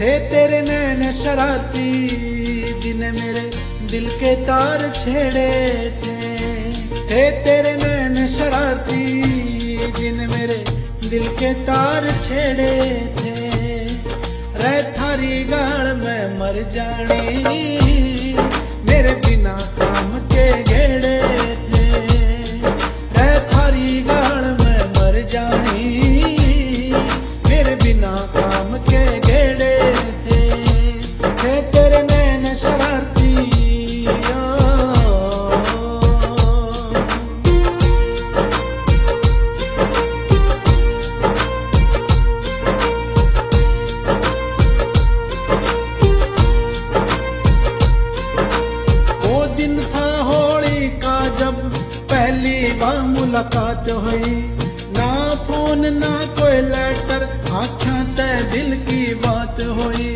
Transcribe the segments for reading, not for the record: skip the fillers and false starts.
थे तेरे नैन शरारती जिन्हें मेरे दिल के तार छेड़े थे तेरे नैन शरारती जिन्हें मेरे दिल के तार छेड़े थे। रह थारी गाल में मर जानी मेरे बिना काम के घेड़े थे। रह थारी गाल में मर जानी मेरे बिना काम के घेड़े थे तेरे नैन शरारती। वो दिन था होली का जब पहली बार मुलाकात हुई, ना फोन ना कोई लेटर, आँखों ते दिल की बात हुई।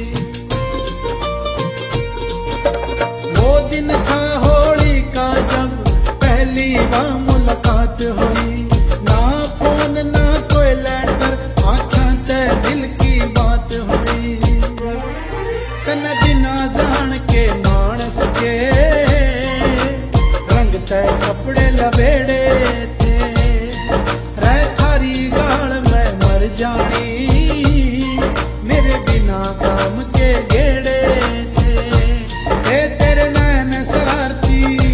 वो दिन था होली का जब पहली बार मुलाकात हुई, ना फोन ना कोई लेटर, आँखों ते दिल की बात हुई। तन बिना जान के मानस के रंग ते कपड़े लबेड़े थे। रह थारी गाल में मर जानी मेरे बिना काम के घेड़े थे तेरे नैन शरारती।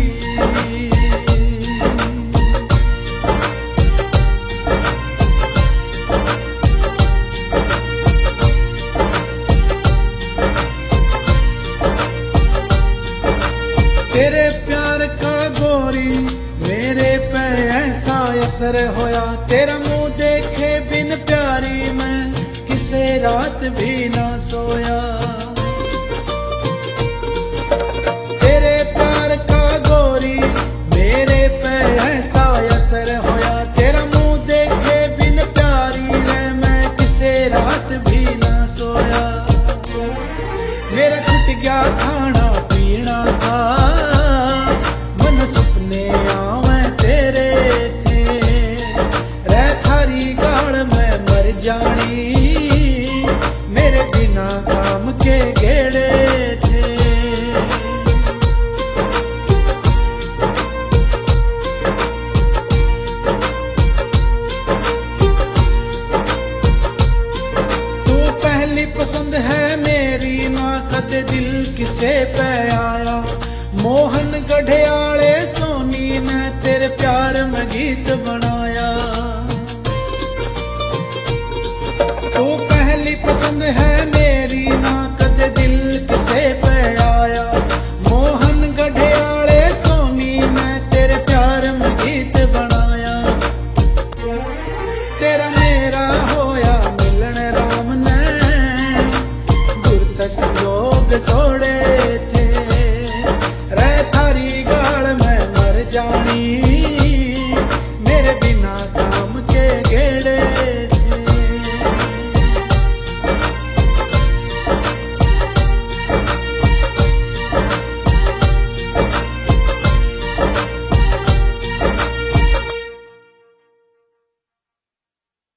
तेरे प्यार का गोरी मेरे पे ऐसा असर होया, तेरा मुंह देखे बिन प्यारी मैं किसे रात भी ना सोया। तेरे प्यार का गोरी मेरे पे ऐसा असर होया, तेरा मुंह देखे बिन प्यारी मैं किसे रात भी ना सोया। मेरा छूट गया खाना पीना था, मन सपने आवे तेरे थे। रह थारी गाल में मर जानी मेरे बिना काम के घेड़े थे। तू पहली पसंद है मेरी, ना कदे दिल किसे पे आया। मोहन गढ़ियाले सोनी ने तेरे प्यार में गीत बनाया।